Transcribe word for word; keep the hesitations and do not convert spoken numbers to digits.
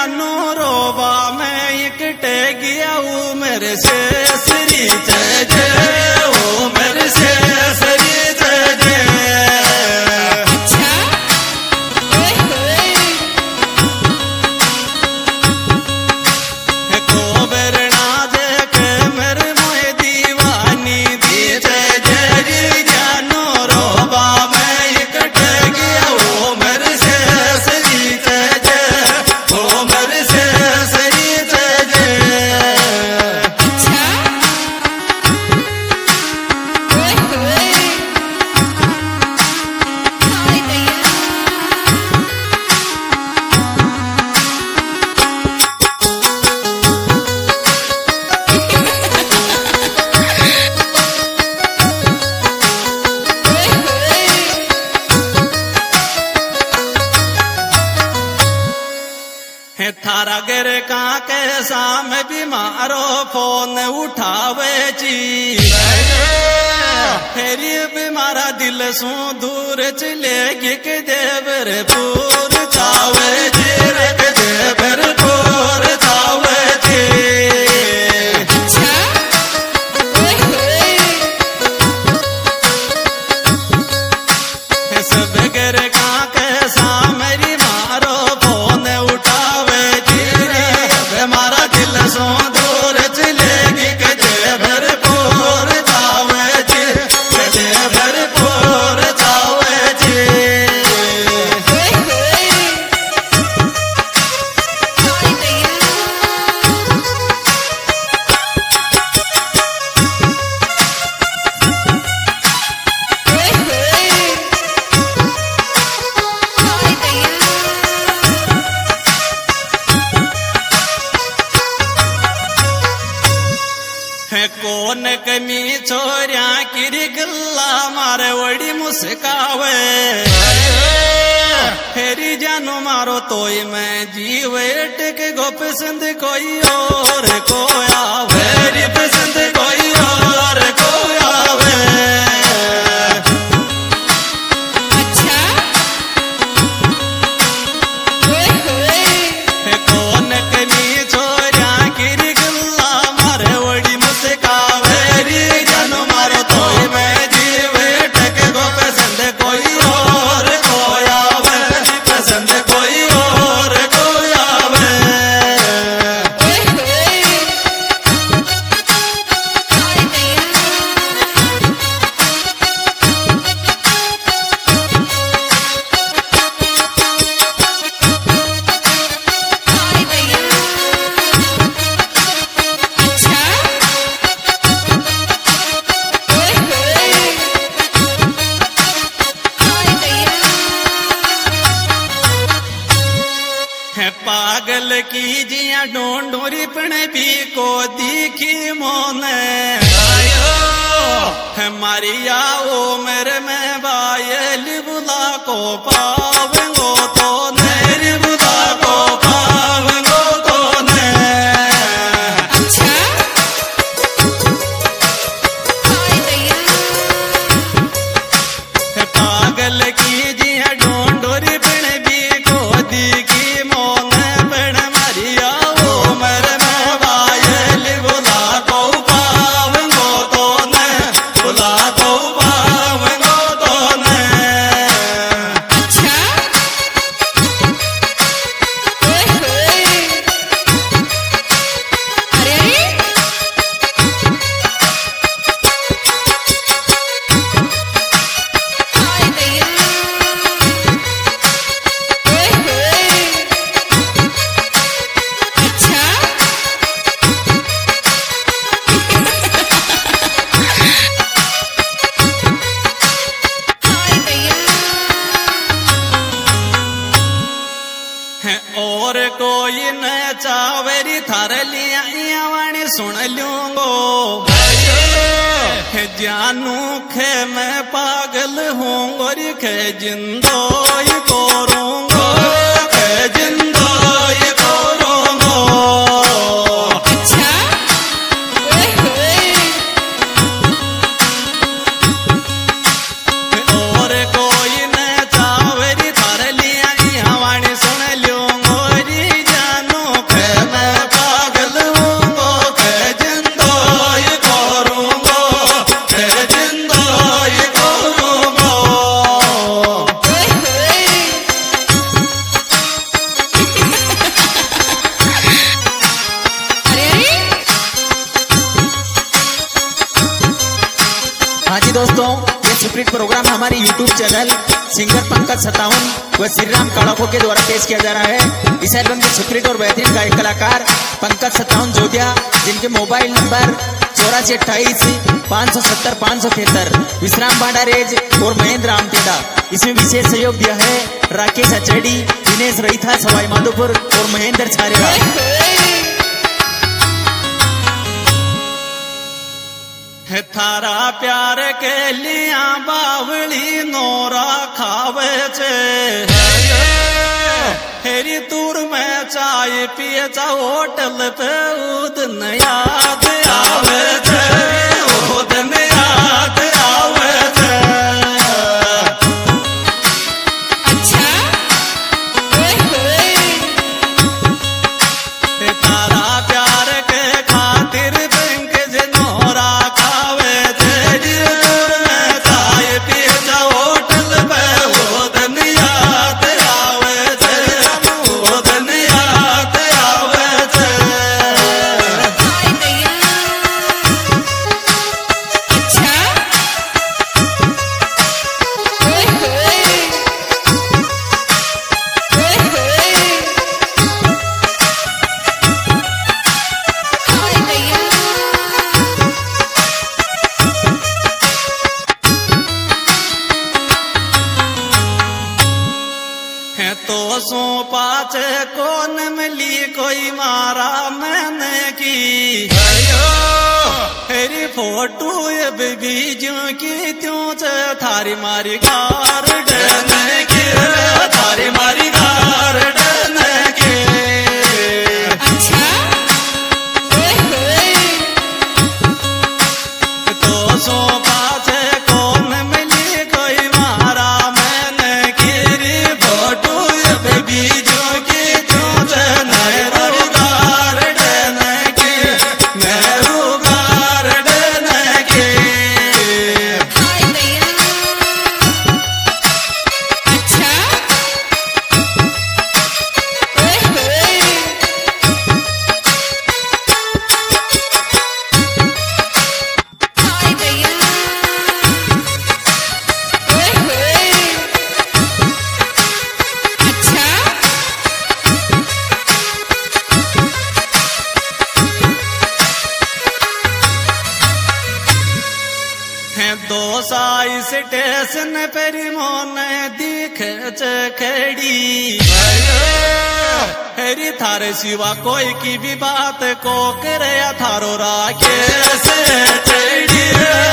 जानू रोबा मैं इकटे गया हूँ मेरे से श्री जय जय ओ मेरे से श्री जय जय। अच्छा ओए होए को बेरना देख मेरे मोए दीवानी दी जय जय जी जानू रोबा मैं इकटे गया हूँ मेरे से श्री जय जय ओ मेरे से श्री जय जय। अच्छा ओए होए हाय दैया ओए होए है थारा गर का कैसा मैं बीमारो फोन उठावे जी फेरी बीमारा दिल सू दूर चलेगी के देवर पूर चावे जी रे के देवर पूर चावे जी। अच्छा ओए होए सब गर का कैसा मेरी मारो फोन उठावे जी हमारा दिल सो दूर चलेगी के देवर पूर चावे जी के देवर पूर चावे जी। ओए होए हाय दैया ओए होए हाय दैया है कौन कमी छोरिया किरी गल्ला मारे वड़ी मुस्कावे फेरी जानो मारो तोय मैं जीव टिक गो पसंद कोई और को आवे री पसंद कोई और को आवे। अच्छा ओए होए है कौन कमी छोरिया किरी गल्ला मारे वड़ी मुस्कावे री जानो मारो तोय मैं जीव टिक गो पसंद कोई और को आवे पसंद कोई और को आवे। ओए होए हाय दैया हाय दैया अच्छा ओए होए हाय दैया है पागल की जिया डोंडोरी पण भी को दिखी मोने है मारिया ओ मेरे में बायल बुला को पावंगो तो नेरी बुला को पावंगो तो ने। अच्छा हाय दैया है पागल की जिया डोंडोरी पण भी को दिखी मोने पण मारिया ओ मेरे में बायल बुला को पावंगो तो ने बुला को पावंगो तो ने। अच्छा ओए होए अरे अरे हाय दैया ओए होए अच्छा हाय दैया है और कोई न चावरी थार लिया वाणी सुन लूंगो है जानू खे मैं पागल हूँ रे खे जिंदो ये करूंगो खे जिंदो ये करूंगो। अच्छा ओए होए और कोई न चावरी थार लिया वाणी सुन लूंगो रे जानू दोस्तों, ये स्प्रिट प्रोग्राम हमारे यूट्यूब चैनल सिंगर पंकज सतावन व श्रीराम काड़ाको के द्वारा पेश किया जा रहा है। इस एल्बम के स्प्रिट और बेहतरीन गायक कलाकार पंकज सतावन जोधिया, जिनके मोबाइल नंबर चौरासी अट्ठाईस पाँच सौ सत्तर पाँच सौ तिहत्तर, विश्राम भांडारेज और महेंद्र आमटेदा। इसमें विशेष सहयोग दिया है राकेश अचेड़ी, दिनेश रईथा सवाई माधोपुर और महेंद्र छारेला। है थारा प्यार के लिया बावली नोरा खावे छे, हेरी दूर में चाय पिए जा होटल पे उदन याद आवे छे, उदन याद आवे छे। अच्छा ओए होए तारा प्यार के खातिर बैंक जे नोरा खावे छे, दूर में चाय पिए जा होटल पे उदन याद आवे छे, उदन याद आवे छे। हाय दैया। अच्छा ओए होए ओए होए हाय दैया। है तो सो पाचे कौन मिली कोई मारा मैंने की, हेरी फोटो ये बेबी जो की त्यों चे थारी मारी गार्डन की, थारी मारी गार्डन की। अच्छा ओए होए तो सो पाचे कौन मिली कोई मारा मैंने गिरी फोटो ये बेबी जो की त्यों चे नेहरू गार्डन की, नेहरू गार्डन की। हाय दैया। अच्छा ओए होए हाय दैया। ओए होए अच्छा है दो साई स्टेशन पर मोने दिखे चखड़ी, हेरी थारे सिवा कोई की भी बात को करे थारो राखे से चढ़ी।